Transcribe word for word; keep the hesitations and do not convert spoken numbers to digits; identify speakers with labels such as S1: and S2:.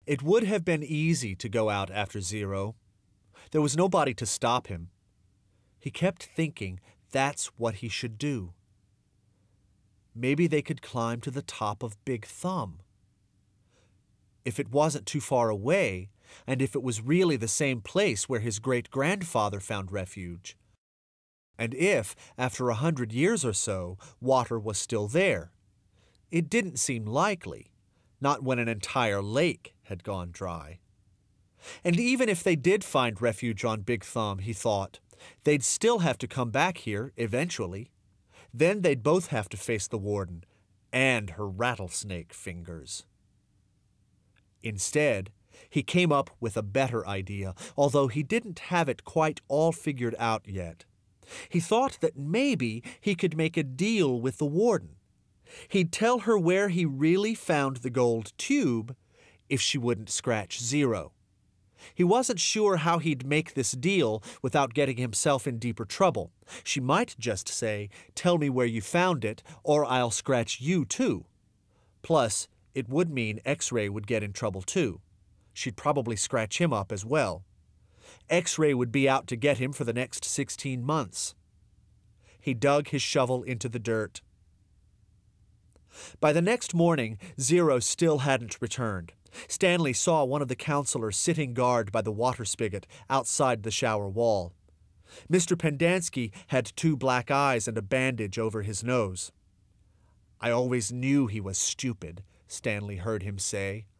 S1: It would have been easy to go out after Zero. There was nobody to stop him. He kept thinking that's what he should do. Maybe they could climb to the top of Big Thumb. If it wasn't too far away, and if it was really the same place where his great-grandfather found refuge, and if, after a hundred years or so, water was still there. It didn't seem likely, not when an entire lake had gone dry. And even if they did find refuge on Big Thumb, he thought, they'd still have to come back here eventually. Then they'd both have to face the warden and her rattlesnake fingers. Instead, he came up with a better idea, although he didn't have it quite all figured out yet. He thought that maybe he could make a deal with the warden. He'd tell her where he really found the gold tube if she wouldn't scratch Zero. He wasn't sure how he'd make this deal without getting himself in deeper trouble. She might just say, "Tell me where you found it, or I'll scratch you too." Plus, it would mean X-Ray would get in trouble too. She'd probably scratch him up as well. X-Ray would be out to get him for the next sixteen months. He dug his shovel into the dirt. By the next morning, Zero still hadn't returned. Stanley saw one of the counselors sitting guard by the water spigot outside the shower wall. Mister Pendanski had two black eyes and a bandage over his nose. "I always knew he was stupid," Stanley heard him say.